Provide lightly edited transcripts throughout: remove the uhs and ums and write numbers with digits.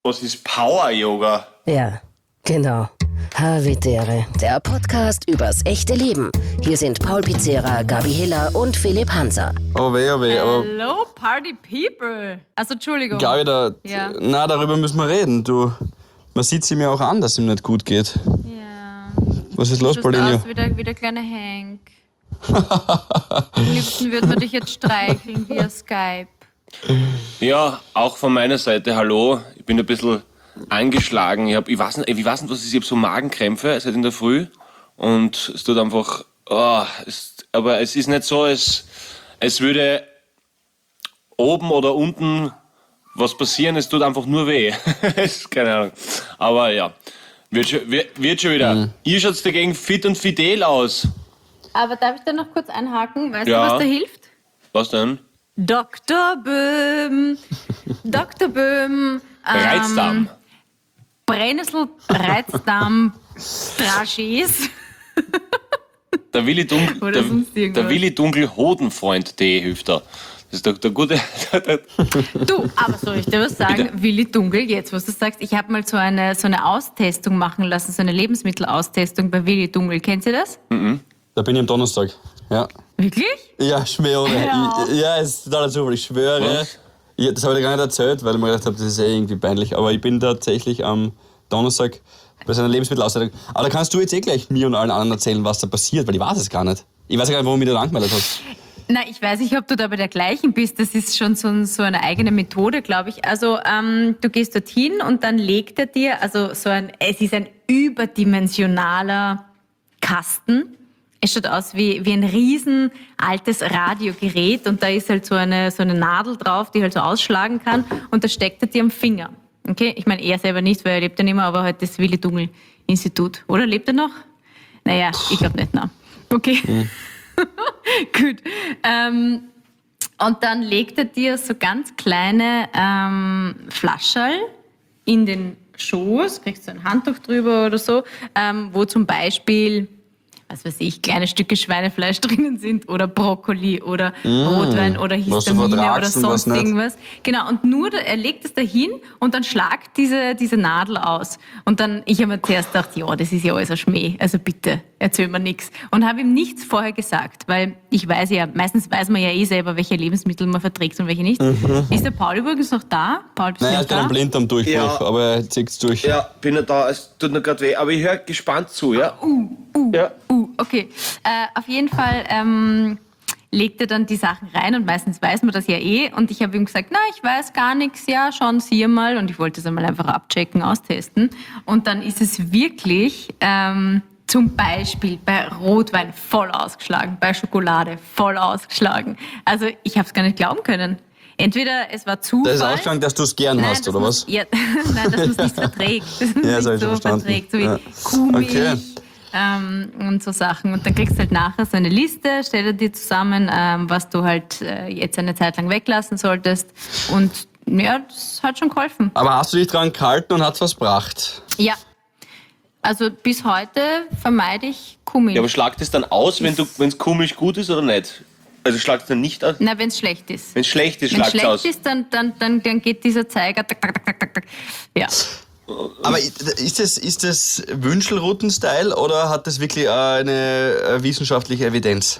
Was ist Power-Yoga? Ja, genau. Havidere, der Podcast übers echte Leben. Hier sind Paul Pizzera, Gabi Hiller und Philipp Hanser. Oh weh. Hello, Party People. Also, Entschuldigung. Gabi, Ja. darüber müssen wir reden. Man sieht sie mir auch an, dass ihm nicht gut geht. Ja. Was ist los, Du Paulinho? schaust aus wie der kleine Hank. Am liebsten würden wir dich jetzt streicheln via Skype. Ja, auch von meiner Seite, hallo. Ich bin ein bisschen angeschlagen. Ich weiß nicht, was ist. Ich habe so Magenkrämpfe seit in der Früh. Und es tut einfach... aber es ist nicht so, als würde oben oder unten was passieren. Es tut einfach nur weh. Keine Ahnung. Aber ja, wird schon wieder. Ihr schaut dagegen fit und fidel aus. Aber darf ich da noch kurz einhaken? Weißt Ja. du, was da hilft? Was denn? Dr. Böhm. Dr. Böhm. Reizdarm. Brennnessel, Reizdarm, Dragees. Der Willi Dunkel, Oder sonst irgendwas. der Willi Dunkel Hodenfreund-Tee hilft da. Das ist der gute... Du, aber soll ich dir was sagen? Bitte. Willi Dunkel, jetzt was du sagst, ich habe mal so eine Austestung machen lassen, so eine Lebensmittelaustestung bei Willi Dunkel. Kennt ihr das? Da bin ich am Donnerstag. Ja. Wirklich? Ja, schwöre. Ja. Ja, es ist total super. Ich schwöre. Was? Das habe ich dir gar nicht erzählt, weil ich mir gedacht habe, das ist irgendwie peinlich. Aber ich bin tatsächlich am Donnerstag bei seiner Lebensmittelausstellung. Aber da kannst du jetzt gleich mir und allen anderen erzählen, was da passiert, weil ich weiß es gar nicht. Ich weiß gar nicht, warum ich da angemeldet habe. Na, ich weiß nicht, ob du da bei der gleichen bist. Das ist schon so eine eigene Methode, glaube ich. Also du gehst dorthin und dann legt er dir, es ist ein überdimensionaler Kasten. Es schaut aus wie ein riesen altes Radiogerät und da ist halt so eine Nadel drauf, die halt so ausschlagen kann und da steckt er dir am Finger. Okay? Ich meine, er selber nicht, weil er lebt ja nicht mehr, aber halt das Willi Dunkel Institut. Oder lebt er noch? Naja, ich glaube nicht, nein. Okay. Gut. Und dann legt er dir so ganz kleine Flascherl in den Schoß, kriegst du ein Handtuch drüber oder so, wo zum Beispiel, was weiß ich, kleine Stücke Schweinefleisch drinnen sind oder Brokkoli oder Rotwein oder was du Histamine oder vertragst und was sonst nicht. irgendwas. Genau, und er legt es dahin und dann schlagt diese Nadel aus. Und dann, ich habe mir zuerst gedacht, ja, das ist ja alles ein Schmäh, also bitte, erzähl mir nichts. Und habe ihm nichts vorher gesagt, weil ich weiß ja, meistens weiß man ja eh selber, welche Lebensmittel man verträgt und welche nicht. Ist der Paul übrigens noch da? Paul, bist du Naja, noch ich bin da? am Blinddarmdurchbruch, Ja. aber er zieht es durch. Ja, bin ja da. Es tut mir gerade weh. Aber ich höre gespannt zu, ja? Ja. Okay. Auf jeden Fall legt er dann die Sachen rein und meistens weiß man das ja eh. Und ich habe ihm gesagt, na, ich weiß gar nichts, ja, schauen Sie mal. Und ich wollte es einmal einfach abchecken, austesten. Und dann ist es wirklich zum Beispiel bei Rotwein voll ausgeschlagen, bei Schokolade voll ausgeschlagen. Also ich habe es gar nicht glauben können. Entweder es war Zufall. Das ist ausgegangen, dass du es gern hast, das oder muss- was? Ja, nein, dass man es nicht verträgt. Dass man Ja, es das hab nicht ich so schon verstanden. verträgt, so wie Ja. Kuhmilch Okay. und so Sachen. Und dann kriegst du halt nachher so eine Liste, stell dir die zusammen, was du halt jetzt eine Zeit lang weglassen solltest. Und ja, das hat schon geholfen. Aber hast du dich dran gehalten und hat's was gebracht? Ja. Also bis heute vermeide ich Kuhmilch. Ja, aber schlagt es dann aus, wenn es Kuhmilch gut ist oder nicht? Also schlagt es dann nicht aus? Na, wenn es schlecht ist. Wenn es schlecht ist, Wenn es schlagt es schlecht aus. ist, dann geht dieser Zeiger tak, tak, tak, tak, tak, tak. Ja. Aber ist das Wünschelrouten-Style oder hat das wirklich eine wissenschaftliche Evidenz?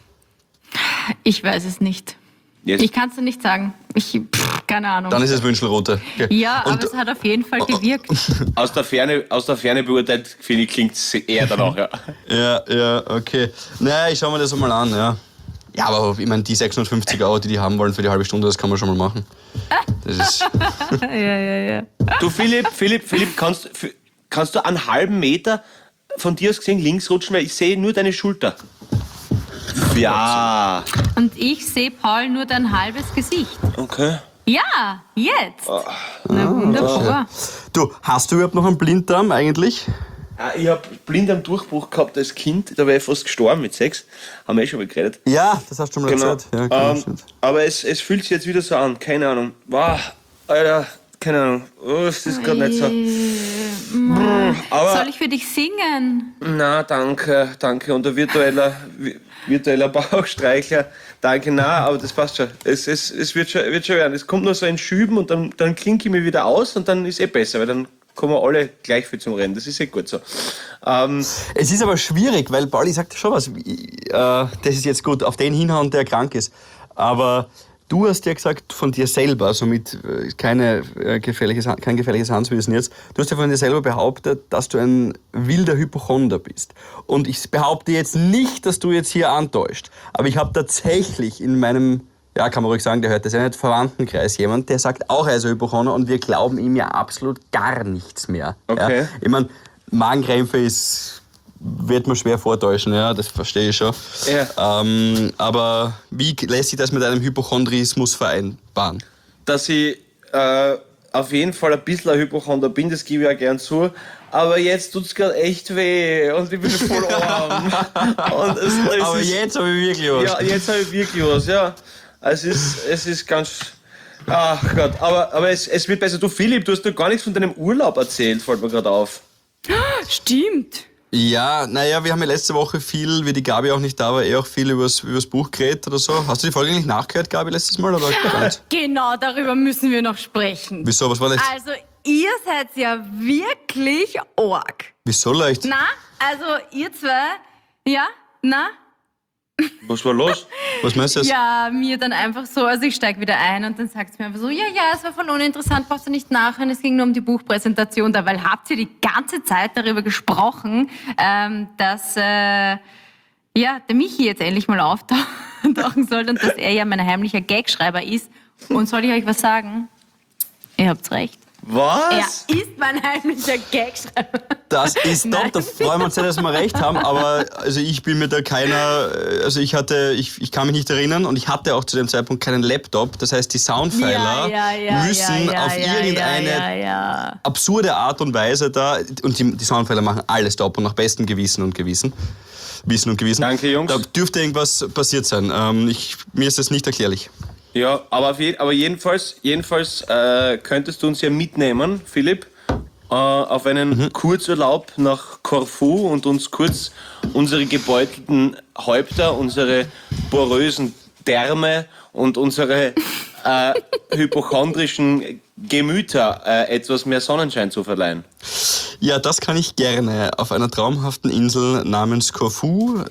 Ich weiß es nicht. Jetzt. Ich kann es dir nicht sagen. Keine Ahnung. Dann ist es Wünschelroute. Okay. Ja, aber Und- es hat auf jeden Fall gewirkt. Aus der Ferne beurteilt, finde ich, klingt es eher danach, ja. Ja, okay. Naja, ich schau mir das mal an, ja. Ja, aber ich meine, die 650 €, die haben wollen für die halbe Stunde, das kann man schon mal machen. Das ist... Ja. Du, Philipp, kannst du einen halben Meter von dir aus gesehen links rutschen, weil ich sehe nur deine Schulter. Ja. Und ich sehe Paul nur dein halbes Gesicht. Okay. Ja, jetzt. Na wunderbar. Du, hast du überhaupt noch einen Blinddarm eigentlich? Ich habe blind am Durchbruch gehabt als Kind, da wäre ich fast gestorben mit 6. Haben wir schon mal geredet. Ja, das hast du schon mal Genau. erzählt. Ja, genau, stimmt. Aber es fühlt sich jetzt wieder so an, keine Ahnung. Wow, Alter, keine Ahnung. Oh, es ist gerade nicht so. Aber Soll ich für dich singen? na, danke. Und der virtueller Bauchstreichler, danke, na, aber das passt schon. Es wird schon werden. Es kommt nur so ein Schüben und dann klinke ich mich wieder aus und dann ist besser, weil dann kommen wir alle gleich viel zum Rennen. Das ist gut so. Es ist aber schwierig, weil Pauli sagt schon was. Das ist jetzt gut, auf den hinhauen, der krank ist. Aber du hast ja gesagt von dir selber, somit kein gefährliches Handwissen jetzt, du hast ja von dir selber behauptet, dass du ein wilder Hypochonder bist. Und ich behaupte jetzt nicht, dass du jetzt hier antäuscht. Aber ich habe tatsächlich in meinem, ja, kann man ruhig sagen, der hört das ja nicht, Verwandtenkreis jemand, der sagt auch, er ist ein Hypochonder und wir glauben ihm ja absolut gar nichts mehr. Okay. Ja? Ich meine, Magenkrämpfe wird man schwer vortäuschen, ja, das verstehe ich schon. Ja. Aber wie lässt sich das mit einem Hypochondrismus vereinbaren? Dass ich auf jeden Fall ein bisschen ein Hypochonder bin, das gebe ich ja gern zu. Aber jetzt tut's gerade echt weh und ich bin voll arm. Und Aber jetzt habe ich wirklich was. Ja, jetzt habe ich wirklich was, ja. Es ist ganz... Ach Gott, aber es wird besser. Du Philipp, du hast doch gar nichts von deinem Urlaub erzählt, fällt mir gerade auf. Stimmt. Ja, naja, wir haben ja letzte Woche viel, wie die Gabi auch nicht da war, auch viel übers Buch geredet oder so. Hast du die Folge eigentlich nachgehört, Gabi, letztes Mal? Oder gar nicht? Genau, darüber müssen wir noch sprechen. Wieso, was war das? Also, ihr seid ja wirklich arg. Wieso leicht? Na, also ihr zwei, ja, na? Was war los? Was meinst du jetzt? Ja, mir dann einfach so, also ich steige wieder ein und dann sagt sie mir einfach so, ja, es war voll uninteressant, brauchst du nicht nachhören, es ging nur um die Buchpräsentation da, weil habt ihr die ganze Zeit darüber gesprochen, dass, der Michi jetzt endlich mal auftauchen soll und dass er ja mein heimlicher Gagschreiber ist. Und soll ich euch was sagen? Ihr habt's recht. Was? Er ist mein heimlicher Gagschreiber. Das ist doch, da freuen wir uns sehr, dass wir recht haben, aber also ich bin mir da keiner, also ich kann mich nicht erinnern und ich hatte auch zu dem Zeitpunkt keinen Laptop, das heißt die Soundpfeiler müssen auf irgendeine absurde Art und Weise da, und die Soundpfeiler machen alles top und nach bestem Wissen und Gewissen. Danke, Jungs. Da dürfte irgendwas passiert sein, mir ist das nicht erklärlich. Ja, aber jedenfalls könntest du uns ja mitnehmen, Philipp, auf einen Kurzurlaub nach Korfu und uns kurz unsere gebeutelten Häupter, unsere porösen Därme und unsere hypochondrischen Gemüter etwas mehr Sonnenschein zu verleihen. Ja, das kann ich gerne. Auf einer traumhaften Insel namens Korfu,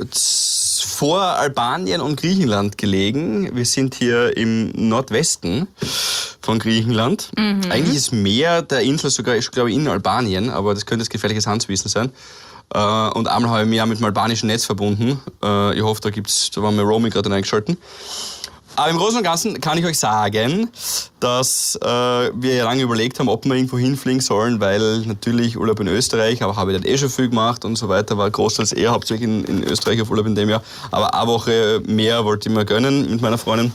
vor Albanien und Griechenland gelegen. Wir sind hier im Nordwesten von Griechenland. Eigentlich ist mehr der Insel sogar, ich glaube, in Albanien, aber das könnte jetzt gefährliches Handwissen sein. Und einmal habe ich mich ja mit dem albanischen Netz verbunden. Ich hoffe, da waren wir Roaming gerade eingeschalten. Aber im Großen und Ganzen kann ich euch sagen, dass wir ja lange überlegt haben, ob wir irgendwo hinfliegen sollen, weil natürlich Urlaub in Österreich, aber habe ich dann schon viel gemacht und so weiter, war großteils eher hauptsächlich in Österreich auf Urlaub in dem Jahr. Aber eine Woche mehr wollte ich mir gönnen mit meiner Freundin.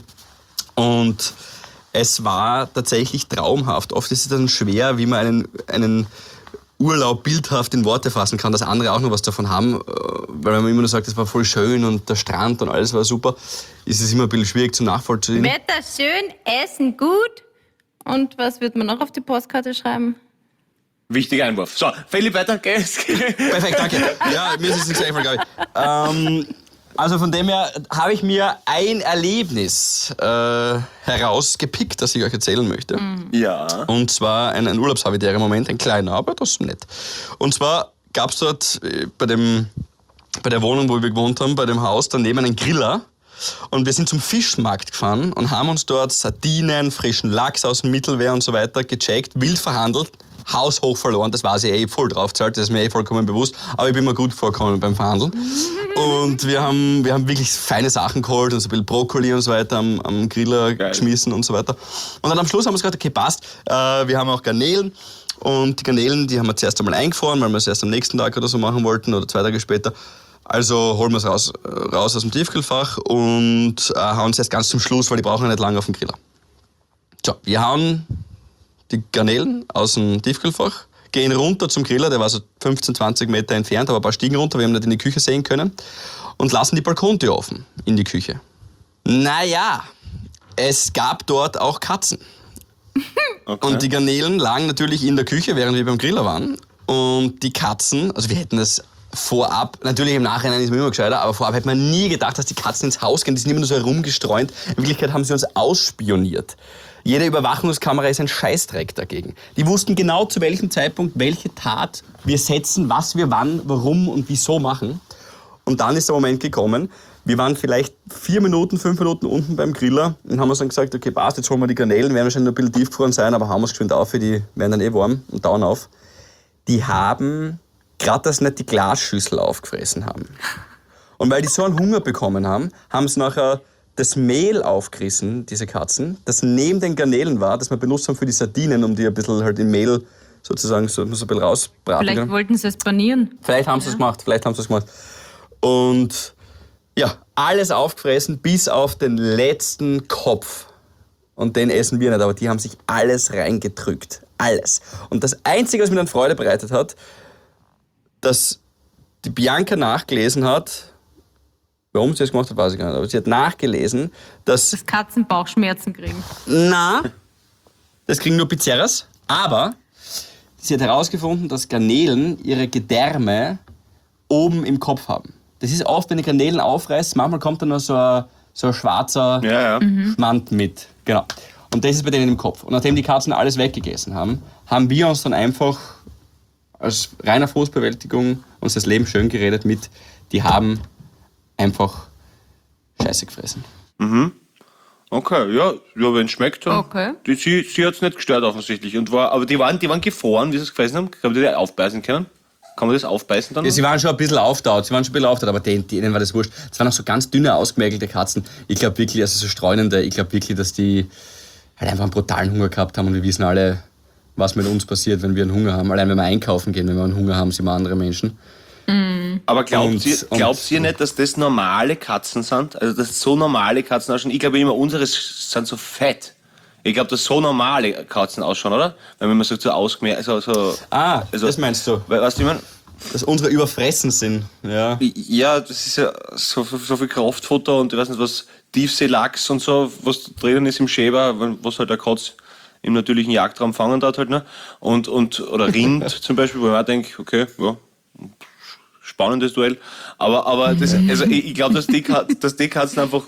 Und es war tatsächlich traumhaft. Oft ist es dann schwer, wie man einen Urlaub bildhaft in Worte fassen kann, dass andere auch noch was davon haben, weil man immer nur sagt, das war voll schön und der Strand und alles war super, ist es immer ein bisschen schwierig zu nachvollziehen. Wetter schön, Essen gut. Und was wird man noch auf die Postkarte schreiben? Wichtiger Einwurf. So, Philipp, weiter geht's. Perfekt, danke. Ja, mir ist es nicht eingefallen, glaube ich. Also von dem her habe ich mir ein Erlebnis herausgepickt, das ich euch erzählen möchte. Ja. Und zwar ein urlaubshabitärer Moment, ein kleiner, aber das ist nett. Und zwar gab es dort bei der Wohnung, wo wir gewohnt haben, bei dem Haus daneben einen Griller. Und wir sind zum Fischmarkt gefahren und haben uns dort Sardinen, frischen Lachs aus dem Mittelmeer und so weiter gecheckt, wild verhandelt, haushoch verloren. Das war sie voll drauf gezahlt, das ist mir vollkommen bewusst. Aber ich bin mir gut vorgekommen beim Verhandeln. Und wir haben wirklich feine Sachen geholt und so ein bisschen Brokkoli und so weiter am Griller geschmissen und so weiter. Und dann am Schluss haben wir gesagt, okay, passt. Wir haben auch Garnelen. Und die Garnelen, die haben wir zuerst einmal eingefroren, weil wir es erst am nächsten Tag oder so machen wollten oder 2 Tage später. Also holen wir es raus aus dem Tiefkühlfach und hauen es erst ganz zum Schluss, weil die brauchen ja nicht lange auf dem Griller. So, wir hauen die Garnelen aus dem Tiefkühlfach, gehen runter zum Griller, der war so 15, 20 Meter entfernt, aber ein paar Stiegen runter, wir haben nicht in die Küche sehen können, und lassen die Balkontür offen in die Küche. Naja, es gab dort auch Katzen. Okay. Und die Garnelen lagen natürlich in der Küche, während wir beim Griller waren. Und die Katzen, also wir hätten das vorab, natürlich im Nachhinein ist man immer gescheiter, aber vorab hätte man nie gedacht, dass die Katzen ins Haus gehen. Die sind immer nur so herumgestreunt. In Wirklichkeit haben sie uns ausspioniert. Jede Überwachungskamera ist ein Scheißdreck dagegen. Die wussten genau, zu welchem Zeitpunkt welche Tat wir setzen, was wir wann, warum und wieso machen. Und dann ist der Moment gekommen, wir waren vielleicht 4 Minuten, 5 Minuten unten beim Griller und haben uns dann gesagt, okay, passt, jetzt holen wir die Garnelen, werden wahrscheinlich noch ein bisschen tiefgefroren sein, aber haben wir es geschwind auf, die werden dann warm und dauern auf. Die haben, gerade dass sie nicht die Glasschüssel aufgefressen haben. Und weil die so einen Hunger bekommen haben, haben sie nachher das Mehl aufgerissen, diese Katzen, das neben den Garnelen war, das wir benutzt haben für die Sardinen, um die ein bisschen halt im Mehl sozusagen so ein bisschen rausbraten. Vielleicht wollten sie es panieren. Vielleicht haben sie es gemacht, Und ja, alles aufgefressen, bis auf den letzten Kopf. Und den essen wir nicht, aber die haben sich alles reingedrückt. Alles. Und das Einzige, was mir dann Freude bereitet hat, dass die Bianca nachgelesen hat, warum sie das gemacht hat, weiß ich gar nicht, aber sie hat nachgelesen, dass Katzen Bauchschmerzen kriegen. Das kriegen nur Pizzeras, aber sie hat herausgefunden, dass Garnelen ihre Gedärme oben im Kopf haben. Das ist oft, wenn die Garnelen aufreißt, manchmal kommt da noch so ein schwarzer Schmand mit. Genau. Und das ist bei denen im Kopf. Und nachdem die Katzen alles weggegessen haben, haben wir uns dann einfach als reiner Frustbewältigung uns das Leben schön geredet mit, die haben einfach Scheiße gefressen. Okay, ja, wenn es schmeckt, dann. Okay. Sie hat es nicht gestört offensichtlich. Aber die waren gefroren, wie sie es gefressen haben. Haben die aufbeißen können? Kann man das aufbeißen dann? Ja, sie waren schon ein bisschen auftaut, aber denen war das wurscht. Es waren auch so ganz dünne, ausgemergelte Katzen. Ich glaube wirklich, also so streunende, ich glaube wirklich, dass die halt einfach einen brutalen Hunger gehabt haben und wir wissen alle, was mit uns passiert, wenn wir einen Hunger haben. Allein wenn wir einkaufen gehen, wenn wir einen Hunger haben, sind wir andere Menschen. Aber glaubt ihr nicht, dass das normale Katzen sind? Also, dass so normale Katzen ausschauen? Ich glaube immer, unsere sind so fett. Ich glaube, dass so normale Katzen ausschauen, oder? Wenn man sagt, so ausgemerkt, Das meinst du? Weißt du, ich meine? Dass unsere überfressen sind, ja. Ja, das ist ja so viel Kraftfutter und ich weiß nicht was, Tiefseelachs und so, was drinnen ist im Schäber, was halt der Katz im natürlichen Jagdraum fangen darf halt, ne? Oder Rind zum Beispiel, wo man auch denkt, okay, ja, spannendes Duell. Aber das, also ich glaube, dass die Katzen einfach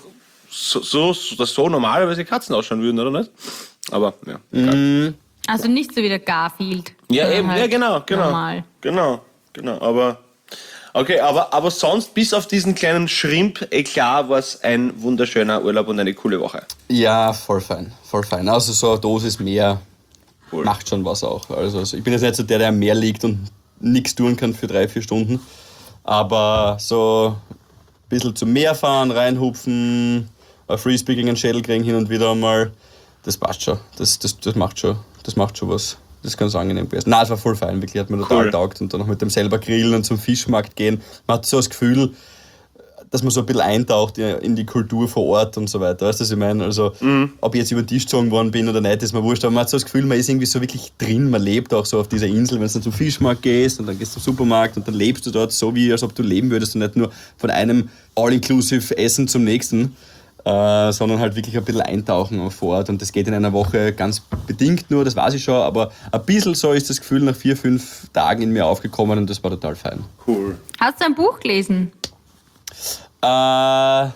so normalerweise Katzen ausschauen würden, oder nicht? Aber, ja. Egal. Also nicht so wie der Garfield. Ja, eben, Halt ja, normal. Genau. Aber, okay, aber sonst, bis auf diesen kleinen Shrimp-Eklat, war es ein wunderschöner Urlaub und eine coole Woche. Ja, voll fein. Also so eine Dosis mehr Cool. macht schon was auch. Also ich bin jetzt nicht so der am Meer liegt und nichts tun kann für 3-4 Stunden. Aber so ein bisschen zum Meer fahren, reinhupfen, ein Frisbee gegen einen Schädel kriegen hin und wieder einmal, das passt schon. Das macht schon was. Das ist ganz angenehm gewesen. Nein, es war voll fein, wirklich, hat mir total getaugt. Und dann noch mit dem selber grillen und zum Fischmarkt gehen. Man hat so das Gefühl, dass man so ein bisschen eintaucht in die Kultur vor Ort und so weiter. Weißt du, was ich meine? Also, ob ich jetzt über den Tisch gezogen worden bin oder nicht, ist mir wurscht. Aber man hat so das Gefühl, man ist irgendwie so wirklich drin. Man lebt auch so auf dieser Insel. Wenn du dann zum Fischmarkt gehst und dann gehst du zum Supermarkt und dann lebst du dort so, wie als ob du leben würdest und nicht nur von einem All-Inclusive-Essen zum nächsten. Sondern halt wirklich ein bisschen eintauchen vor Ort. Und das geht in einer Woche ganz bedingt nur, das weiß ich schon, aber ein bisschen so ist das Gefühl nach 4-5 Tagen in mir aufgekommen und das war total fein. Cool. Hast du ein Buch gelesen? Nein.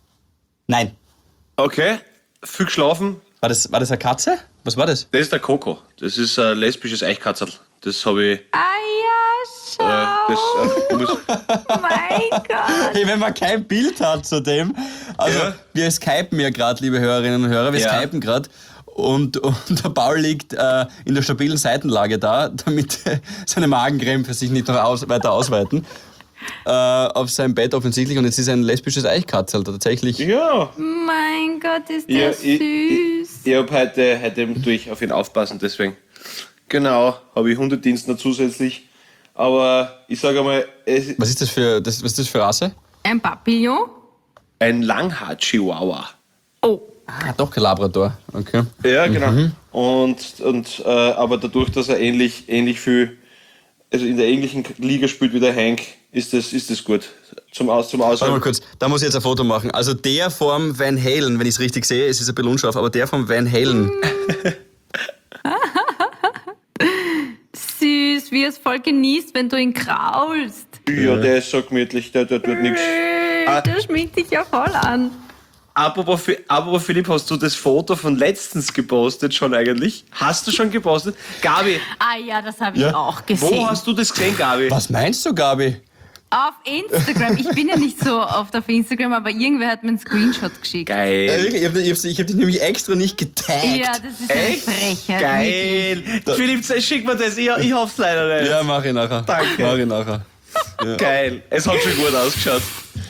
Okay, viel geschlafen. War das eine Katze? Was war das? Das ist der Coco. Das ist ein lesbisches Eichkatzel. Das habe ich... Ah ja, schau. muss, Mein Gott. Hey, wenn man kein Bild hat zu dem. Also, wir skypen ja gerade, liebe Hörerinnen und Hörer, wir skypen gerade. Und der Paul liegt in der stabilen Seitenlage da, damit seine Magenkrämpfe sich nicht noch weiter ausweiten. Auf seinem Bett offensichtlich. Und jetzt ist ein lesbisches Eichkatzel tatsächlich. ja. Mein Gott, ist der süß. Ich habe heute eben durch auf ihn aufpassen, deswegen. Genau, habe ich Hundedienst noch zusätzlich. Aber ich sage einmal, Was ist das für Rasse? Ein Papillon? ein Langhaar-Chihuahua. Oh. Ah, doch kein Labrador. Okay. Ja, genau. Aber dadurch, dass er ähnlich viel, also in der ähnlichen Liga spielt wie der Hank, ist das gut. Zum Warte mal Aussagen. kurz, da muss ich jetzt ein Foto machen. Also der vom Van Halen, wenn ich es richtig sehe, es ist ein bisschen unscharf, aber der vom Van Halen. Süß, wie er es voll genießt, wenn du ihn kraulst. Ja, der ist so gemütlich, der tut nichts. Der schminkt dich ja voll an. Apropos Philipp, hast du das Foto von letztens gepostet schon eigentlich? Hast du schon gepostet? Gabi, Ah ja, das habe ich Ja. auch gesehen. wo hast du das gesehen, Gabi? Was meinst du, Gabi? Auf Instagram. Ich bin ja nicht so oft auf Instagram, aber irgendwer hat mir einen Screenshot geschickt. Geil. Ich hab dich nämlich extra nicht getaggt. Ja, das ist eine Frechheit. Geil. Philipp, schick mir das. Ich hoff's leider nicht. Ja, mach ich nachher. Danke. Mach ich nachher. Geil. Es hat schon gut ausgeschaut.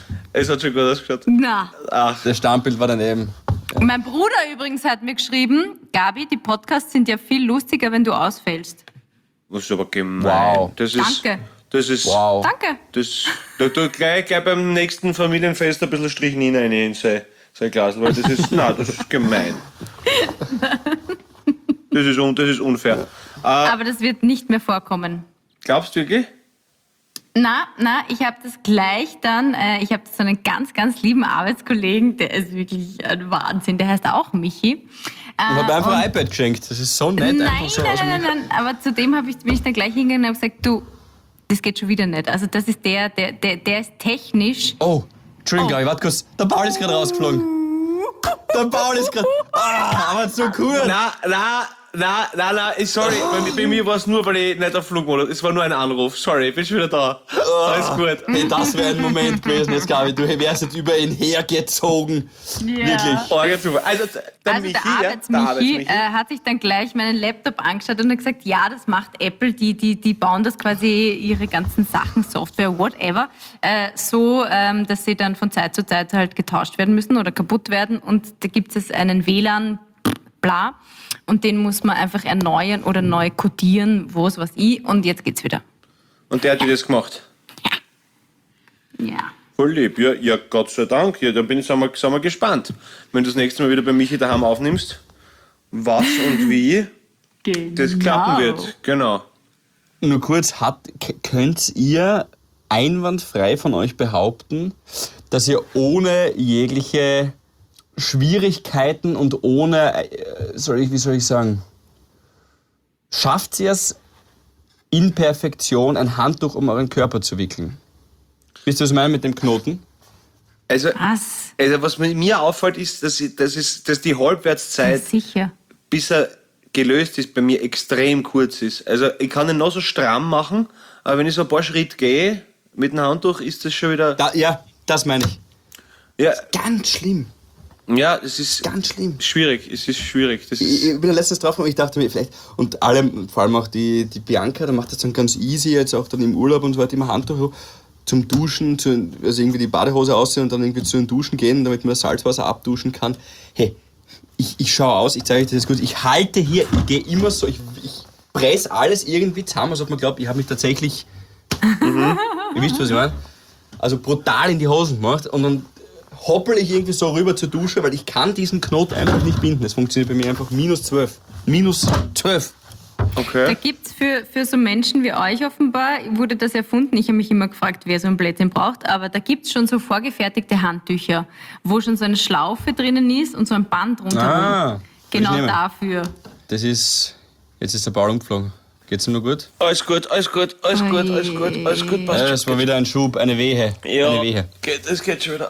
Na, Das Stammbild war daneben. mein Bruder übrigens hat mir geschrieben, Gabi, die Podcasts sind ja viel lustiger, wenn du ausfällst. Das ist aber gemein. Wow. Danke. Das ist... Wow. Danke. Da tu gleich beim nächsten Familienfest ein bisschen Strychnine rein in sein Glas, weil das ist... Nein, das ist gemein. Das ist unfair. Aber das wird nicht mehr vorkommen. Glaubst du wirklich? Na, ich habe das gleich dann, ich habe so einen ganz, ganz lieben Arbeitskollegen, der ist wirklich ein Wahnsinn, der heißt auch Michi. Ich hab einfach ein iPad geschenkt. Das ist so nett. einfach so aus dem- Nein, aber zu dem bin ich dann gleich hingegangen und habe gesagt, du, das geht schon wieder nicht. Also das ist der ist technisch. Oh, Entschuldigung, Gabi, warte kurz. Der Paul ist gerade rausgeflogen. Der Paul ist gerade... aber so cool. Nein, sorry. Bei mir war es nur, weil ich nicht auf Flugmodus. Es war nur ein Anruf. Sorry, ich bin schon wieder da. Alles gut. Hey, das wäre ein Moment gewesen jetzt, Gabi. Du wärst jetzt über ihn hergezogen. Wirklich. Super. Also der Also Michi, der ja? Arbeitsmichi hat sich dann gleich meinen Laptop angeschaut und hat gesagt, ja, das macht Apple, die bauen das quasi ihre ganzen Sachen, Software, whatever, so, dass sie dann von Zeit zu Zeit halt getauscht werden müssen oder kaputt werden und da gibt es einen WLAN, bla, und den muss man einfach erneuern oder neu codieren, was weiß ich, und jetzt geht's wieder. Und der hat dir das gemacht? Ja. Voll lieb. Ja, Gott sei Dank. Ja, dann sind wir gespannt. Wenn du das nächste Mal wieder bei Michi daheim aufnimmst, was und wie das klappen wird. Genau. Nur kurz, könnt ihr einwandfrei von euch behaupten, dass ihr ohne jegliche Schwierigkeiten und ohne, wie soll ich sagen, schafft ihr es in Perfektion, ein Handtuch um euren Körper zu wickeln? Wisst ihr, was ich meine mit dem Knoten? Also Was? was mir auffällt, ist, dass die Halbwertszeit, Sicher. bis er gelöst ist, bei mir extrem kurz ist. Also ich kann ihn noch so stramm machen, aber wenn ich so ein paar Schritte gehe mit dem Handtuch, ist das schon wieder... Ja, das meine ich. Ja, Ganz schlimm. ja, es ist Ganz schlimm. schwierig. Es ist schwierig. Das Ich ist, bin da letztens drauf gekommen, ich dachte mir vielleicht, und alle, vor allem auch die Bianca, da macht das dann ganz easy, jetzt auch dann im Urlaub und so weiter, immer Handtuch zum Duschen, also irgendwie die Badehose ausziehen und dann irgendwie zu den Duschen gehen, damit man das Salzwasser abduschen kann. Hey, ich schaue aus, ich zeige euch das gut, ich halte hier, ich gehe immer so, ich presse alles irgendwie zusammen, als ob man glaubt, ich habe mich tatsächlich, ihr wisst, was ich meine, also brutal in die Hosen gemacht und dann hoppel ich irgendwie so rüber zur Dusche, weil ich kann diesen Knoten einfach nicht binden. Das funktioniert bei mir einfach -12. -12. Da okay. gibt's für so Menschen wie euch offenbar, wurde das erfunden. Ich habe mich immer gefragt, wer so ein Blödsinn braucht. Aber da gibt's schon so vorgefertigte Handtücher, wo schon so eine Schlaufe drinnen ist und so ein Band rundherum. Genau will ich nehmen. dafür. Das ist... Jetzt ist der Ball umgeflogen. Geht's ihm noch gut? Alles gut. Passt Das war wieder ein Schub, eine Wehe. Ja, Eine Wehe. das geht schon wieder.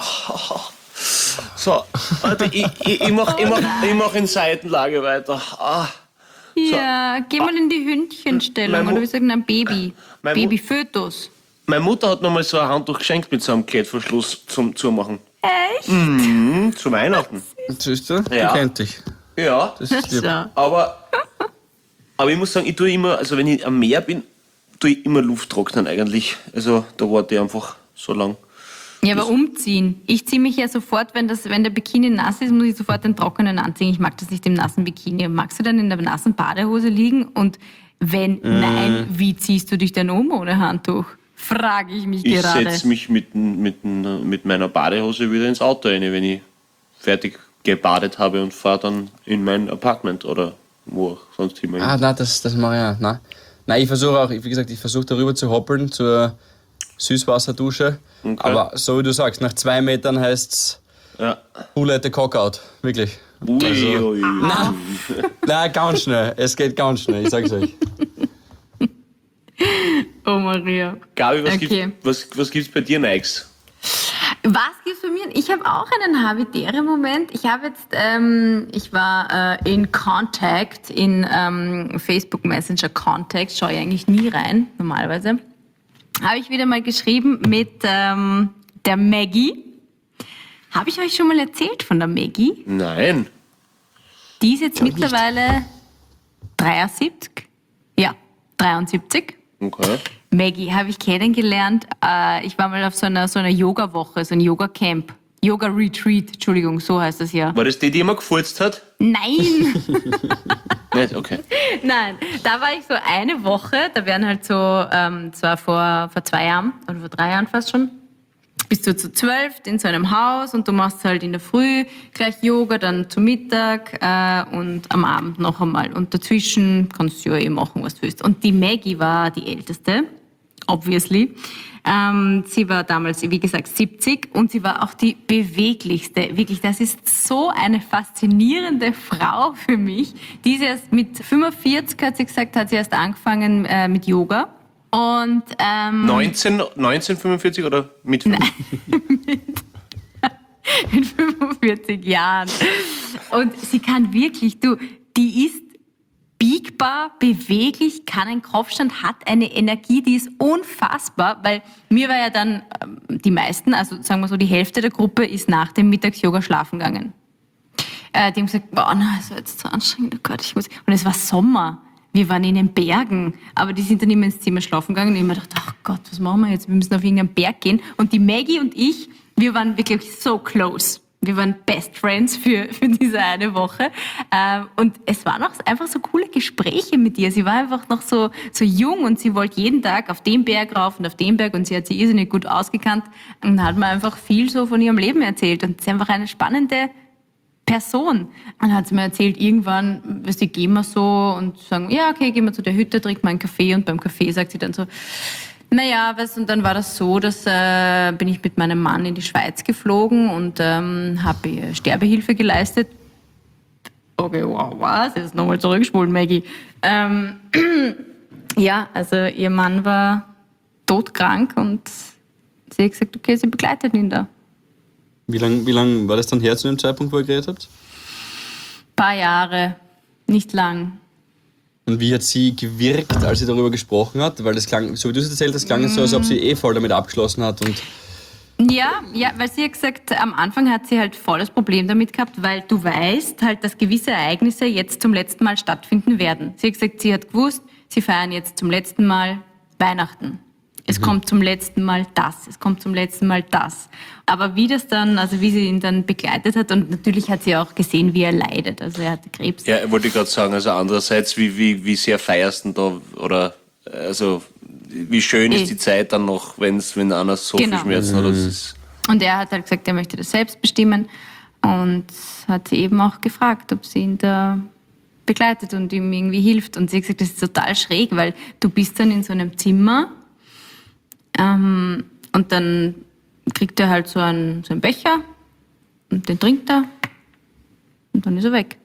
So, warte, ich mach in Seitenlage weiter. Ja, geh mal in die Hündchenstellung Mein oder wie sagen, ein Baby. Mein Mu- Babyfötus. Meine Mutter hat noch mal so ein Handtuch geschenkt mit so einem Klettverschluss zum Zumachen. Echt? Zu Weihnachten. Siehst du? Ja. Du kennt dich. Ja, Das ist lieb. So. aber ich muss sagen, ich tue immer, also wenn ich am Meer bin, tue ich immer Luft trocknen eigentlich. Also da warte ich einfach so lang. Ja, aber umziehen. Ich ziehe mich ja sofort, wenn der Bikini nass ist, muss ich sofort den trockenen anziehen. Ich mag das nicht im nassen Bikini. Magst du dann in der nassen Badehose liegen? Und wenn nein, wie ziehst du dich denn um ohne Handtuch? Frage ich mich Ich gerade. setze mich mit meiner Badehose wieder ins Auto rein, wenn ich fertig gebadet habe und fahre dann in mein Apartment oder wo auch sonst immer. Nein, das mache ich auch. Nein, ich versuche auch, wie gesagt, darüber zu hoppeln zur Süßwasserdusche. Okay. Aber so wie du sagst, nach 2 Metern heißt es Ja. who let the cock out. Wirklich. Ui. Nein, ganz schnell. Es geht ganz schnell, ich sag's euch. Oh Maria. Gabi, Okay. was gibt's bei dir Neues? Was gibt's bei mir? Ich habe auch einen Habitäre-Moment. Ich habe jetzt, ich war in Contact, in Facebook Messenger Contact, schaue ich eigentlich nie rein, normalerweise. Habe ich wieder mal geschrieben mit der Maggie. Habe ich euch schon mal erzählt von der Maggie? Nein. Die ist jetzt mittlerweile 73. Ja, 73. Okay. Maggie habe ich kennengelernt. Ich war mal auf so einer Yoga-Woche, so ein Yoga-Camp. Yoga-Retreat, Entschuldigung, so heißt das ja. War das die immer gefurzt hat? Nein! Nicht? Okay. Nein, da war ich so eine Woche, da werden halt so, zwar vor 2 Jahren oder vor 3 Jahren fast schon, bist du zu 12 in so einem Haus und du machst halt in der Früh gleich Yoga, dann zu Mittag und am Abend noch einmal. Und dazwischen kannst du ja eh machen, was du willst. Und die Maggie war die Älteste, obviously. Sie war damals, wie gesagt, 70 und sie war auch die beweglichste. Wirklich, das ist so eine faszinierende Frau für mich. Die ist erst mit 45, hat sie gesagt, hat sie erst angefangen mit Yoga. Und 1945 oder mit 5? Mit 45 Jahren. Und sie kann wirklich, die ist biegbar, beweglich, kann einen Kopfstand, hat eine Energie, die ist unfassbar, weil mir war ja dann die meisten, also sagen wir so, die Hälfte der Gruppe ist nach dem Mittags-Yoga schlafen gegangen. Die haben gesagt, boah, na, das war jetzt so anstrengend, oh Gott, ich muss. Und es war Sommer. Wir waren in den Bergen, aber die sind dann immer ins Zimmer schlafen gegangen und ich habe mir gedacht, ach Gott, was machen wir jetzt? Wir müssen auf irgendeinen Berg gehen. Und die Maggie und ich, wir waren wirklich so close. Wir waren Best Friends für diese eine Woche. Und es waren auch einfach so coole Gespräche mit ihr. Sie war einfach noch so jung und sie wollte jeden Tag auf den Berg rauf und auf den Berg und sie hat sich irrsinnig gut ausgekannt und hat mir einfach viel so von ihrem Leben erzählt. Und sie ist einfach eine spannende Person. Und hat sie mir erzählt, irgendwann, gehen wir so und sagen, ja, okay, gehen wir zu der Hütte, trinken wir einen Kaffee und beim Kaffee sagt sie dann so, naja, und dann war das so, dass bin ich mit meinem Mann in die Schweiz geflogen und habe ihr Sterbehilfe geleistet. Okay, wow, was? Jetzt nochmal zurückspulen, Maggie. Ja, also ihr Mann war todkrank und sie hat gesagt, okay, sie begleitet ihn da. Wie lang war das dann her zu dem Zeitpunkt, wo ihr geredet habt? Paar Jahre, nicht lang. Und wie hat sie gewirkt, als sie darüber gesprochen hat? Weil das klang, so wie du es erzählt hast, klang es so, als ob sie voll damit abgeschlossen hat. Und Ja, weil sie hat gesagt, am Anfang hat sie halt voll das Problem damit gehabt, weil du weißt halt, dass gewisse Ereignisse jetzt zum letzten Mal stattfinden werden. Sie hat gesagt, sie hat gewusst, sie feiern jetzt zum letzten Mal Weihnachten. Es kommt zum letzten Mal das, es kommt zum letzten Mal das. Aber wie das dann, also wie sie ihn dann begleitet hat, und natürlich hat sie auch gesehen, wie er leidet. Also er hatte Krebs. Ja, wollte ich gerade sagen, also andererseits, wie sehr feierst du da, oder, also, wie schön ist die Zeit dann noch, wenn einer so viel Schmerzen hat. Das ist Und er hat halt gesagt, er möchte das selbst bestimmen und hat sie eben auch gefragt, ob sie ihn da begleitet und ihm irgendwie hilft. Und sie hat gesagt, das ist total schräg, weil du bist dann in so einem Zimmer, und dann kriegt er halt so einen Becher und den trinkt er und dann ist er weg.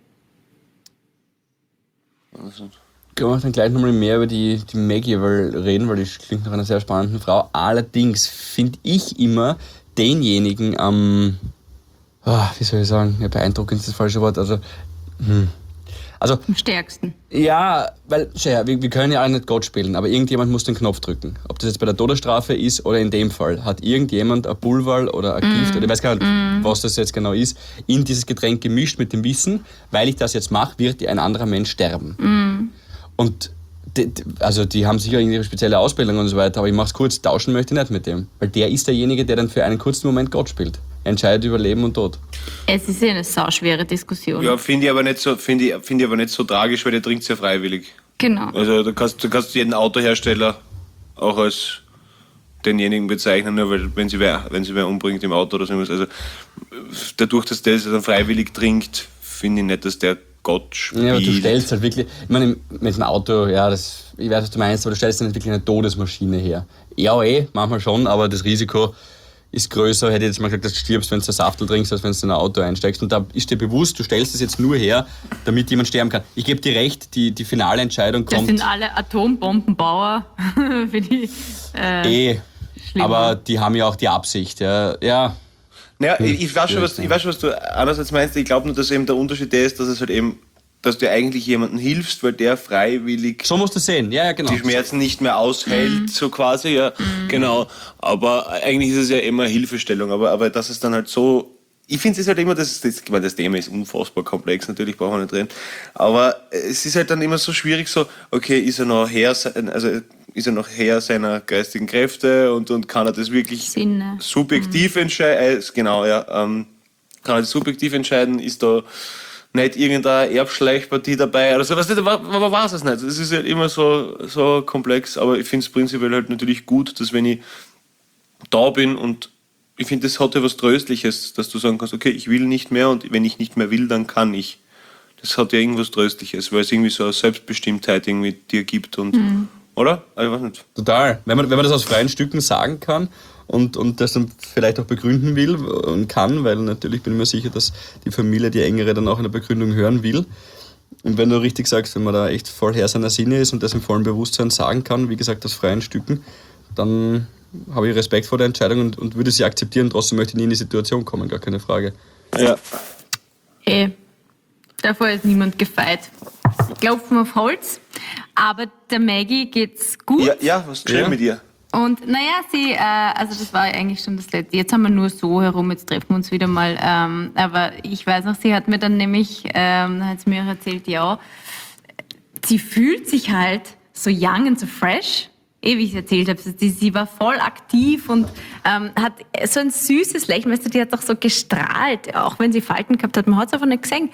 können wir dann gleich nochmal mehr über die Maggie reden, weil die klingt nach einer sehr spannenden Frau. Allerdings finde ich immer denjenigen wie soll ich sagen, ja, beeindruckend ist das falsche Wort, also Am stärksten. Ja, weil, schau her, wir können ja auch nicht Gott spielen, aber irgendjemand muss den Knopf drücken. Ob das jetzt bei der Todesstrafe ist oder in dem Fall, hat irgendjemand ein Pulver oder ein Gift, oder ich weiß gar nicht, was das jetzt genau ist, in dieses Getränk gemischt mit dem Wissen, weil ich das jetzt mache, wird ein anderer Mensch sterben. Und die haben sicher ihre spezielle Ausbildung und so weiter, aber ich mach's kurz, tauschen möchte ich nicht mit dem. Weil der ist derjenige, der dann für einen kurzen Moment Gott spielt. Er entscheidet über Leben und Tod. Es ist ja eine sauschwere Diskussion. Ja, finde ich aber nicht so tragisch, weil der trinkt ja freiwillig. Genau. Also du kannst jeden Autohersteller auch als denjenigen bezeichnen, nur weil wenn sie wer umbringt im Auto oder so. Also dadurch, dass der es dann freiwillig trinkt, finde ich nicht, dass der Gott spielt. Ja, aber du stellst halt wirklich, ich meine, mit dem Auto, ich weiß, was du meinst, aber du stellst dann nicht wirklich eine Todesmaschine her. Ja, manchmal schon, aber das Risiko ist größer, hätte ich jetzt mal gesagt, dass du stirbst, wenn du ein Saftel trinkst, als wenn du in ein Auto einsteigst. Und da ist dir bewusst, du stellst es jetzt nur her, damit jemand sterben kann. Ich gebe dir recht, die finale Entscheidung kommt... Das sind alle Atombombenbauer für die... schlimmer. Aber die haben ja auch die Absicht. Ja. Naja, ich weiß schon, was du einerseits meinst. Ich glaube nur, dass eben der Unterschied der ist, dass es halt eben, dass du eigentlich jemandem hilfst, weil der freiwillig So musst du sehen, ja, genau. die Schmerzen nicht mehr aushält, so quasi, ja, genau. Aber eigentlich ist es ja immer Hilfestellung, aber das ist dann halt so, ich finde es ist halt immer, das Thema ist unfassbar komplex, natürlich brauchen wir nicht reden, aber es ist halt dann immer so schwierig, so, okay, ist er noch Herr seiner geistigen Kräfte und kann er das wirklich Sinne. subjektiv entscheiden, genau, ja, kann er das subjektiv entscheiden, ist da nicht irgendeine Erbschleichpartie dabei oder so, was nicht, aber war es nicht. Es ist halt immer so komplex, aber ich finde es prinzipiell halt natürlich gut, dass wenn ich da bin und ich finde, das hat ja was Tröstliches, dass du sagen kannst, okay, ich will nicht mehr und wenn ich nicht mehr will, dann kann ich. Das hat ja irgendwas Tröstliches, weil es irgendwie so eine Selbstbestimmtheit irgendwie dir gibt und, oder? Ich weiß nicht. Total. Wenn man das aus freien Stücken sagen kann und das dann vielleicht auch begründen will und kann, weil natürlich bin ich mir sicher, dass die Familie, die engere, dann auch eine Begründung hören will. Und wenn du richtig sagst, wenn man da echt voll Herr seiner Sinne ist und das im vollen Bewusstsein sagen kann, wie gesagt, aus freien Stücken, dann habe ich Respekt vor der Entscheidung und würde sie akzeptieren. Trotzdem möchte ich nie in die Situation kommen, gar keine Frage. Ja. Davor ist niemand gefeit. Klopfen auf Holz. Aber der Maggie geht's gut. Ja, was ist schön mit ihr? Und naja, sie, also das war eigentlich schon das Letzte. Jetzt haben wir nur so herum, jetzt treffen wir uns wieder mal. Aber ich weiß noch, sie hat mir dann nämlich, hat sie mir auch erzählt, ja, sie fühlt sich halt so young und so fresh. Wie ich es erzählt habe, sie war voll aktiv und hat so ein süßes Lächeln, weißt du, die hat doch so gestrahlt, auch wenn sie Falten gehabt hat, man hat es einfach nicht gesehen.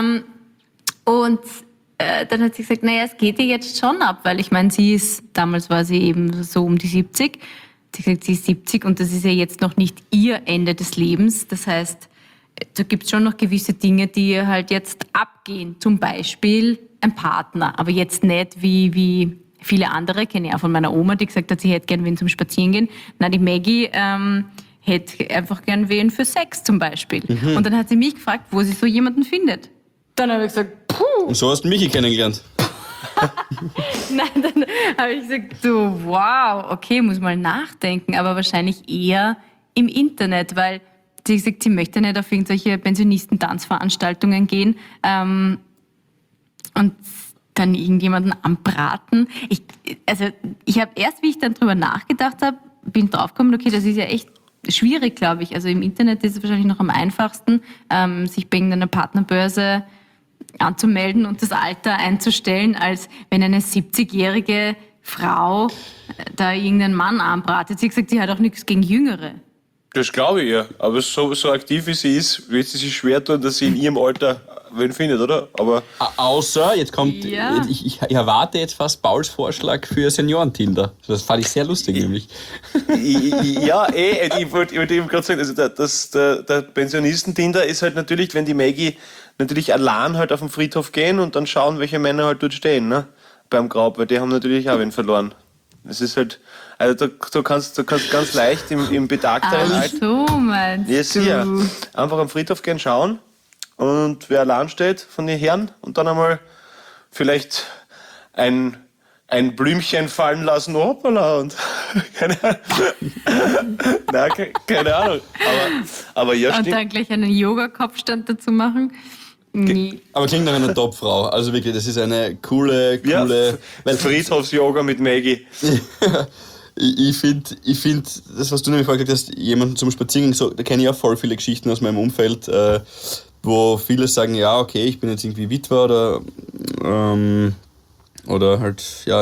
Dann hat sie gesagt, naja, es geht ihr jetzt schon ab, weil ich meine, damals war sie eben so um die 70. Sie hat gesagt, sie ist 70 und das ist ja jetzt noch nicht ihr Ende des Lebens. Das heißt, da gibt es schon noch gewisse Dinge, die ihr halt jetzt abgehen. Zum Beispiel ein Partner, aber jetzt nicht wie viele andere, kenne ich auch von meiner Oma, die gesagt hat, sie hätte gern wen zum Spazierengehen. Na, die Maggie hätte einfach gern wen für Sex zum Beispiel. Und dann hat sie mich gefragt, wo sie so jemanden findet. Dann habe ich gesagt, puh. Und so hast du Michi kennengelernt. Nein, dann habe ich gesagt, so, wow, okay, muss mal nachdenken, aber wahrscheinlich eher im Internet, weil sie gesagt, sie möchte nicht auf irgendwelche Pensionisten-Tanzveranstaltungen gehen und dann irgendjemanden anbraten. Ich habe erst, wie ich dann drüber nachgedacht habe, bin draufgekommen, okay, das ist ja echt schwierig, glaube ich. Also im Internet ist es wahrscheinlich noch am einfachsten, sich bei irgendeiner Partnerbörse anzumelden und das Alter einzustellen, als wenn eine 70-jährige Frau da irgendeinen Mann anbratet. Sie hat gesagt, sie hat auch nichts gegen Jüngere. Das glaube ich ja. Aber so aktiv wie sie ist, wird sie sich schwer tun, dass sie in ihrem Alter wen findet, oder? Aber außer, jetzt kommt, Ja. ich erwarte jetzt fast Pauls Vorschlag für Senioren-Tinder. Das fand ich sehr lustig, nämlich. ich wollte eben gerade sagen, also der Pensionisten-Tinder ist halt natürlich, wenn die Maggie natürlich allein halt auf den Friedhof gehen und dann schauen, welche Männer halt dort stehen, ne? Beim Grab, weil die haben natürlich auch wen verloren. Es ist halt, also du kannst ganz leicht im betagteren Ach Alter. so, meinst Yes, du? ja. Einfach am Friedhof gehen, schauen und wer allein steht von den Herren und dann einmal vielleicht ein Blümchen fallen lassen, hoppala, und keine Ahnung. Aber ja, Und stimmt. dann gleich einen Yoga-Kopfstand dazu machen. Nee. Aber klingt nach einer Top-Frau. Also wirklich, das ist eine coole... Weil Friedhofs-Yoga mit Maggie. Ich finde, das, was du nämlich vorher gesagt hast, jemanden zum Spazierengehen, so, da kenne ich auch voll viele Geschichten aus meinem Umfeld, wo viele sagen, ja, okay, ich bin jetzt irgendwie Witwer oder halt, ja,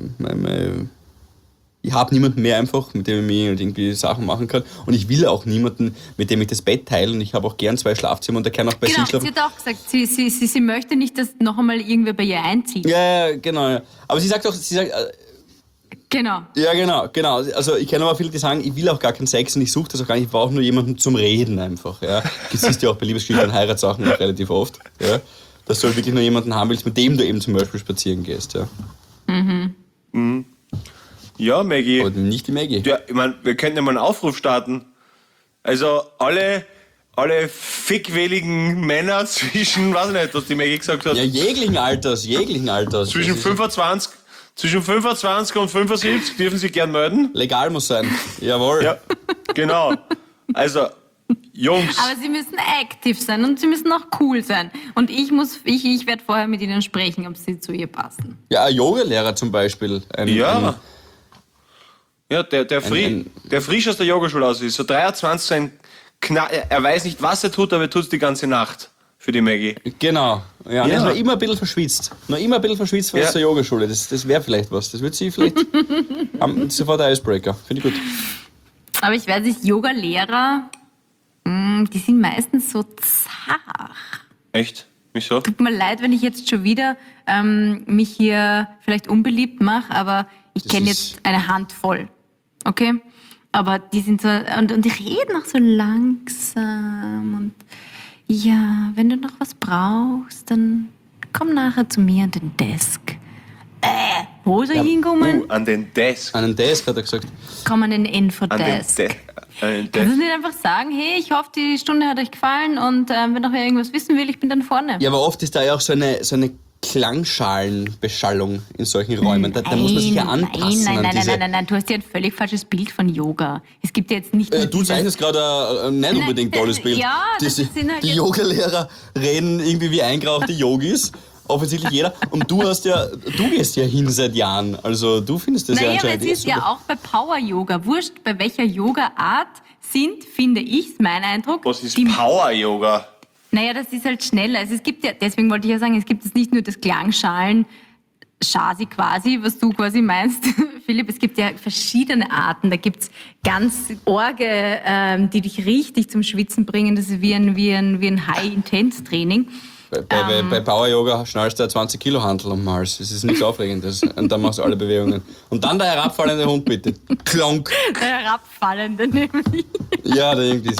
ich habe niemanden mehr einfach, mit dem ich mich halt irgendwie Sachen machen kann. Und ich will auch niemanden, mit dem ich das Bett teile. Und ich habe auch gern 2 Schlafzimmer und der kann auch bei Genau, sich schlafen. sie hat auch gesagt, sie möchte nicht, dass noch einmal irgendwer bei ihr einzieht. Ja, genau. Ja. Aber sie sagt auch, Genau. ja, genau. Also ich kenne aber viele, die sagen, ich will auch gar keinen Sex und ich suche das auch gar nicht, ich brauche nur jemanden zum Reden einfach. Ja. Das siehst du ja auch bei Liebesgeschichten und Heiratssachen auch relativ oft. Ja. Dass du halt wirklich nur jemanden haben willst, mit dem du eben zum Beispiel spazieren gehst. Ja. Ja, Maggie. Aber nicht die Maggie. Ja, ich meine, wir könnten ja mal einen Aufruf starten. Also alle fickwilligen Männer zwischen, weiß ich nicht, was die Maggie gesagt hat, Ja, jeglichen Alters. zwischen 25 und 75 dürfen sich gern melden. Legal muss sein. Jawohl. Ja, genau. Also, Jungs. Aber sie müssen aktiv sein und sie müssen auch cool sein. Und ich werde vorher mit ihnen sprechen, ob sie zu ihr passen. Ja, ein Yogalehrer zum Beispiel. Ja, der frisch aus der Yogaschule aus ist. So 23, er weiß nicht, was er tut, aber er tut es die ganze Nacht für die Maggie. Genau. Ja. Und er ist noch immer ein bisschen verschwitzt. Von Ja. der Yogaschule. Das wäre vielleicht was. Das wird sie vielleicht sofort ein Icebreaker. Finde ich gut. Aber ich weiß nicht, Yoga-Lehrer, die sind meistens so zart. Echt? Wieso? Tut mir leid, wenn ich jetzt schon wieder mich hier vielleicht unbeliebt mache, aber ich Das kenne ist- jetzt eine Handvoll. Okay? Aber die sind so, und die reden auch so langsam und ja, wenn du noch was brauchst, dann komm nachher zu mir an den Desk. Wo soll ich hinkommen? An den Desk. An den Desk hat er gesagt. Komm an den An den Infodesk. Desk. An den Kannst du Desk. nicht einfach sagen, hey, ich hoffe, die Stunde hat euch gefallen und wenn noch wer irgendwas wissen will, ich bin dann vorne. Ja, aber oft ist da ja auch so eine Klangschalenbeschallung in solchen Räumen. Da muss man sich ja anpassen Nein, an diese... nein, du hast ja ein völlig falsches Bild von Yoga. Es gibt ja jetzt nicht nur Du dieses- zeichnest gerade ein nicht unbedingt tolles Bild. ja, das die sind halt die jetzt- Yogalehrer reden irgendwie wie eingerauchte Yogis. Offensichtlich jeder. Und du gehst ja hin seit Jahren. Also du findest das ja Naja, aber anscheinend es ist ja auch bei Power-Yoga. Wurscht, bei welcher Yoga-Art finde ich, mein Eindruck. Was ist die- Power-Yoga? Naja, das ist halt schneller. Also es gibt ja, deswegen wollte ich ja sagen, es gibt jetzt nicht nur das Klangschalen, Schasi quasi, was du quasi meinst, Philipp. Es gibt ja verschiedene Arten. Da gibt's ganz Orge, die dich richtig zum Schwitzen bringen. Das ist wie ein High-Intense-Training. Bei Power Yoga schnallst du ein 20 Kilo Hantel um den Hals. Das ist nichts Aufregendes. Und dann machst du alle Bewegungen. Und dann der herabfallende Hund, bitte. Klonk. Der herabfallende nämlich. Ja, der irgendwie.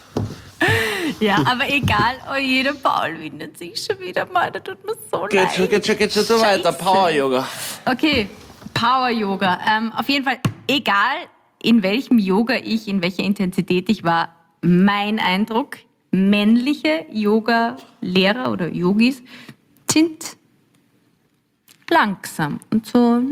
Ja, aber egal, oh, jeder Paul windet sich schon wieder mal. Das tut mir so leid. Geht schon so weiter. Power-Yoga. Okay, Power-Yoga. Auf jeden Fall, egal in welchem Yoga in welcher Intensität ich war, mein Eindruck, männliche Yoga-Lehrer oder Yogis sind langsam und so.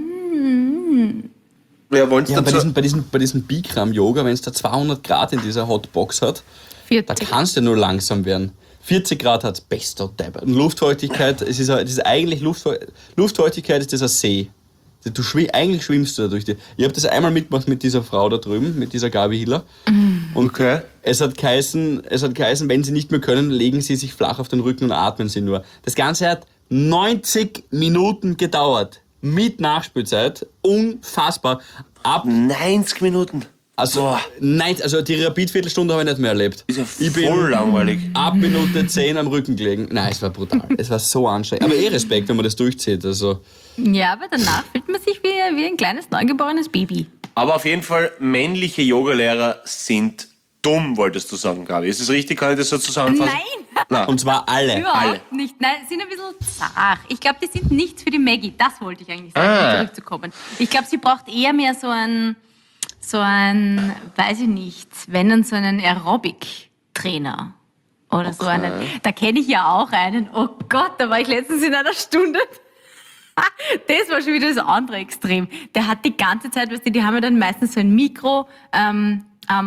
Ja, wollen Ja, dazu? bei diesem Bikram-Yoga, wenn es da 200 Grad in dieser Hotbox hat, da 40. kannst du nur langsam werden. 40 Grad hat bester Depp. Und Luftfeuchtigkeit, es ist eigentlich Luftfeuchtigkeit ist das ein See. Eigentlich schwimmst du da durch die. Ich habe das einmal mitgemacht mit dieser Frau da drüben, mit dieser Gabi Hiller. Und Okay. es hat geheißen, wenn sie nicht mehr können, legen sie sich flach auf den Rücken und atmen sie nur. Das Ganze hat 90 Minuten gedauert. Mit Nachspielzeit. Unfassbar. 90 Minuten. Also die Rapid-Viertelstunde habe ich nicht mehr erlebt. Ist ja Ich bin voll langweilig. ab Minute 10 am Rücken gelegen. Nein, es war brutal. Es war so anstrengend. Aber Respekt, wenn man das durchzieht. Also, Ja, aber danach fühlt man sich wie ein kleines neugeborenes Baby. Aber auf jeden Fall, männliche Yogalehrer sind dumm, wolltest du sagen, Gabi. Ist das richtig? Kann ich das so zusammenfassen? Nein, und zwar alle. überhaupt nicht. Nein, sie sind ein bisschen zart. Ich glaube, die sind nichts für die Maggie. Das wollte ich eigentlich sagen, um zurückzukommen. Ich glaube, sie braucht eher mehr so ein, weiß ich nicht, wenn dann so einen Aerobic-Trainer. Oder so einen. Da kenne ich ja auch einen. Oh Gott, da war ich letztens in einer Stunde. Das war schon wieder das andere Extrem. Der hat die ganze Zeit, weißt du, die haben ja dann meistens so ein Mikro, im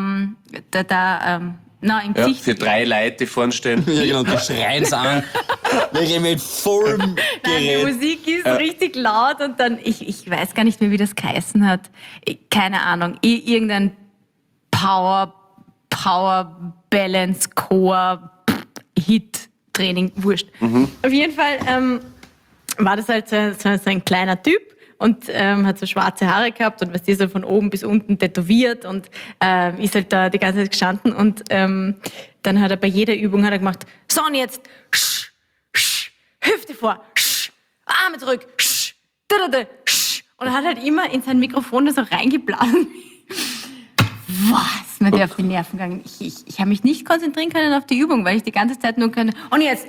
Ja, Gesicht. für 3 Leute, die vorne stehen. Ja, genau, die schreien es an. Wirklich mit vollem Nein, die Gerät. Musik ist richtig laut und dann, ich weiß gar nicht mehr, wie das geheißen hat. Keine Ahnung. Irgendein Power Balance Core Hit Training, wurscht. Auf jeden Fall war das halt so ein kleiner Typ und hat so schwarze Haare gehabt und was so von oben bis unten tätowiert und ist halt da die ganze Zeit gestanden und dann hat er bei jeder Übung gemacht, so und jetzt Hüfte vor, Arme zurück, und er hat halt immer in sein Mikrofon da so reingeblasen. Was? Mir wäre auf die Nerven gegangen. Ich habe mich nicht konzentrieren können auf die Übung, weil ich die ganze Zeit nur können. Und jetzt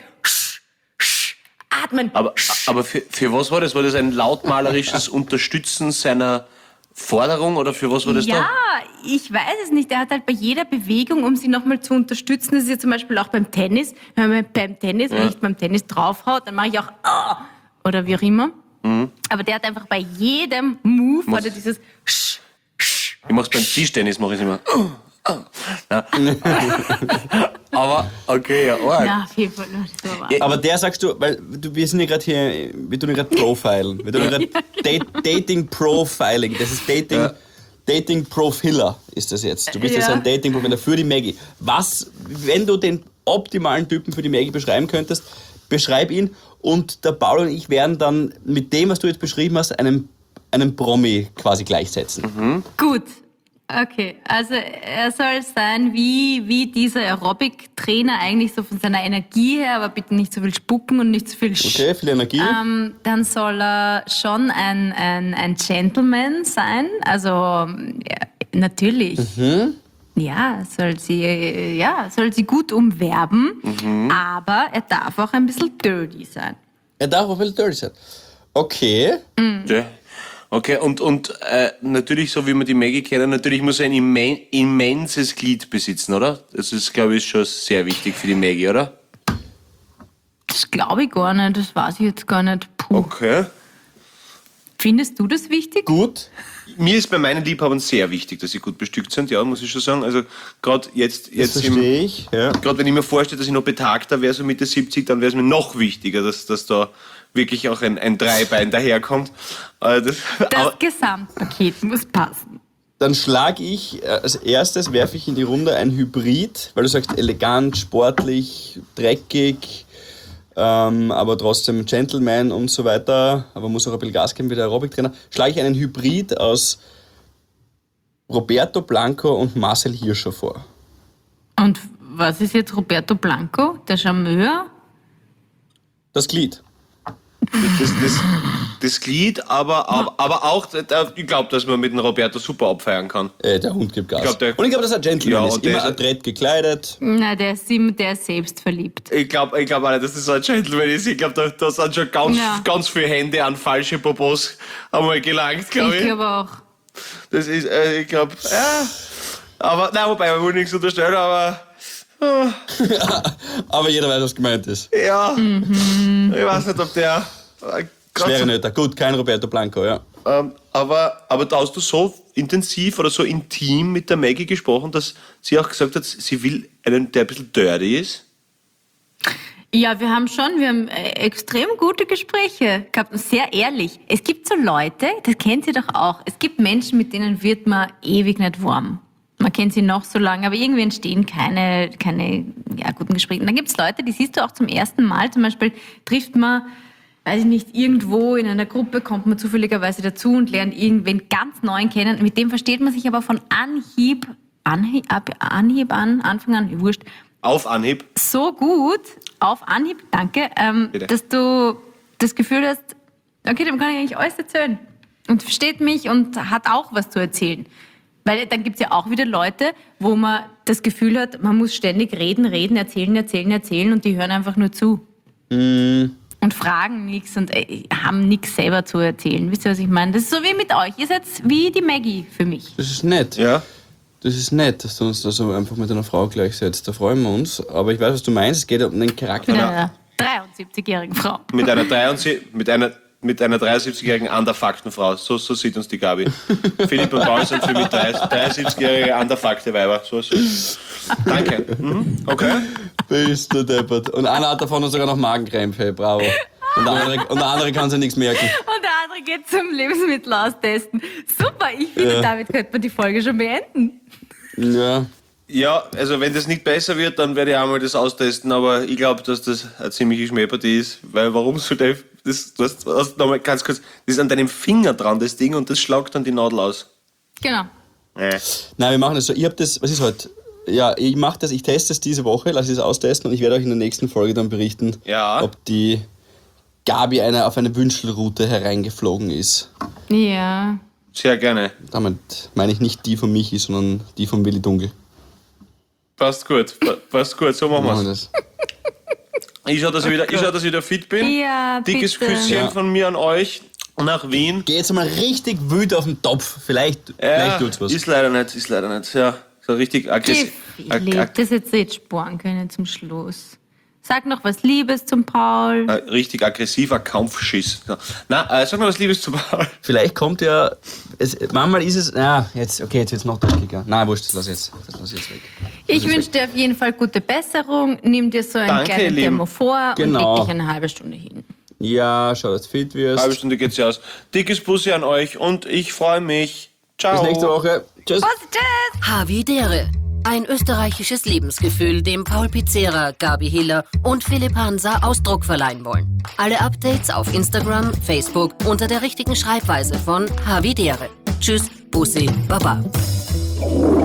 atmen. Aber für was war das? War das ein lautmalerisches Unterstützen seiner Forderung oder für was war das Ja, da? ich weiß es nicht. Er hat halt bei jeder Bewegung, um sie nochmal zu unterstützen, das ist ja zum Beispiel auch beim Tennis. Wenn ich beim Tennis draufhaut, dann mache ich auch oder wie auch immer. Aber der hat einfach bei jedem Move oder dieses Ich mach's beim Tischtennis, mache ich immer. Ja. Aber, okay, ja, arg. Ja, auf jeden Fall. Das war wahr. Aber der sagst du, weil wir sind ja gerade hier, wir tun ja gerade Profilen. Wir tun ja gerade Dating-Profiling. Das ist Dating-Profiler ist das jetzt. Du bist jetzt Ja. ein Dating-Profiler für die Maggie. Was, wenn du den optimalen Typen für die Maggie beschreiben könntest, beschreib ihn und der Paul und ich werden dann mit dem, was du jetzt beschrieben hast, einen Promi quasi gleichsetzen. Gut. Okay, also er soll sein wie dieser Aerobic-Trainer eigentlich so von seiner Energie her, aber bitte nicht so viel spucken und nicht so viel Okay, viel Energie. Dann soll er schon ein Gentleman sein, also ja, natürlich. Ja, soll sie gut umwerben, aber er darf auch ein bisschen dirty sein. Er darf auch viel dirty sein. Okay. Okay, und natürlich, so wie wir die Maggie kennen, natürlich muss er ein immenses Glied besitzen, oder? Das ist, glaube ich, schon sehr wichtig für die Maggie, oder? Das glaube ich gar nicht, das weiß ich jetzt gar nicht. Puh. Okay. Findest du das wichtig? Gut. Mir ist bei meinen Liebhabern sehr wichtig, dass sie gut bestückt sind, ja, muss ich schon sagen. Also gerade jetzt Das verstehe ich. Ja. Gerade wenn ich mir vorstelle, dass ich noch betagter wäre, so Mitte 70, dann wäre es mir noch wichtiger, dass da wirklich auch ein Dreibein daherkommt. Das Gesamtpaket muss passen. Dann schlage ich, als erstes werfe ich in die Runde ein Hybrid, weil du sagst elegant, sportlich, dreckig, aber trotzdem Gentleman und so weiter, aber muss auch ein bisschen Gas geben wie der Aerobic-Trainer. Schlage ich einen Hybrid aus Roberto Blanco und Marcel Hirscher vor. Und was ist jetzt Roberto Blanco, der Charmeur? Das Glied. Das Glied, aber auch, ich glaube, dass man mit dem Roberto super abfeiern kann. Der Hund gibt Gas. Ich glaub, der- und ich glaube, dass er ein Gentleman Ja, ist. und der Immer ist- adrett gekleidet. Na, der ist selbst verliebt. Ich glaube auch nicht, dass das so ein Gentleman ist. Ich glaube, da sind schon ganz viele Hände an falsche Popos einmal gelangt, glaube Ich ich. glaube auch. Das ist, ich glaube, ja. Aber, nein, wobei, man will nichts unterstellen, aber, Aber jeder weiß, was gemeint ist. ja. Ich weiß nicht, ob der, Schwere Nöter. Gut, kein Roberto Blanco, ja. aber da hast du so intensiv oder so intim mit der Maggie gesprochen, dass sie auch gesagt hat, sie will einen, der ein bisschen dirty ist. Ja, wir haben extrem gute Gespräche gehabt und sehr ehrlich. Es gibt so Leute, das kennt ihr doch auch, es gibt Menschen, mit denen wird man ewig nicht warm. Man kennt sie noch so lange, aber irgendwie entstehen keine guten Gespräche. Und dann gibt es Leute, die siehst du auch zum ersten Mal. Zum Beispiel trifft man, weiß ich nicht, irgendwo in einer Gruppe, kommt man zufälligerweise dazu und lernt irgendwen ganz Neuen kennen. Mit dem versteht man sich aber von Anfang an, wurscht, Auf Anhieb. so gut, auf Anhieb, danke, Bitte. dass du das Gefühl hast, okay, dem kann ich eigentlich alles erzählen. Und versteht mich und hat auch was zu erzählen. Weil dann gibt es ja auch wieder Leute, wo man das Gefühl hat, man muss ständig reden, erzählen und die hören einfach nur zu. Und fragen nichts und haben nichts selber zu erzählen. Wisst ihr, was ich meine? Das ist so wie mit euch. Ihr seid wie die Maggie für mich. Das ist nett. Ja. Das ist nett, dass du uns da so einfach mit einer Frau gleichsetzt. Da freuen wir uns. Aber ich weiß, was du meinst. Es geht um den Charakter. Mit einer 73-jährigen Frau. Mit einer 73-jährigen Anderfaktenfrau. So sieht uns die Gabi. Philipp und Paul sind für mich 73-jährige Anderfakte-Weiber. So. Danke. Okay. Bist du deppert. Und einer hat davon sogar noch Magenkrämpfe. Bravo. Und der andere kann sich nichts merken. Und der andere geht zum Lebensmittel austesten. Super, ich finde, damit könnte man die Folge schon beenden. Ja. Ja, also wenn das nicht besser wird, dann werde ich auch mal das austesten, aber ich glaube, dass das eine ziemliche Schmähpartie ist, weil warum soll das nochmal ganz kurz, das ist an deinem Finger dran, das Ding, und das schlagt dann die Nadel aus. Genau. Nein, wir machen das so. Ich habe das, was ist heute? Ja, ich mache das, ich teste es diese Woche, lasse es austesten und ich werde euch in der nächsten Folge dann berichten, Ja. ob die Gabi auf eine Wünschelroute hereingeflogen ist. Ja. Sehr gerne. Damit meine ich nicht die von Michi, sondern die von Willi Dunkel. Passt gut, so machen Machen wir wir's. das. Ich schau, dass ich wieder fit bin. Ja, Dickes bitte. Küsschen Ja. von mir an euch. nach Wien. Geh jetzt mal richtig wild auf den Topf. Vielleicht tut's was. Ist leider nicht. Ja, so richtig aggressiv. Philipp, das jetzt sparen können zum Schluss. Sag noch was Liebes zum Paul. Richtig aggressiver Kampfschiss. Ja. Na, sag mal was Liebes zu Paul. Vielleicht kommt ja. Manchmal ist es. Jetzt wird's noch dreckiger. Nein, wurscht, das lass jetzt weg. Ich wünsche dir auf jeden Fall gute Besserung. Nimm dir so einen kleinen Thermophor und leg dich eine halbe Stunde hin. Ja, schau, dass du fit wirst. Halbe Stunde geht's ja aus. Dickes Bussi an euch und ich freue mich. Ciao. Bis nächste Woche. Tschüss. Tschüss. Havidere. Ein österreichisches Lebensgefühl, dem Paul Pizzera, Gabi Hiller und Philipp Hansa Ausdruck verleihen wollen. Alle Updates auf Instagram, Facebook unter der richtigen Schreibweise von Havidere. Tschüss, Bussi, Baba.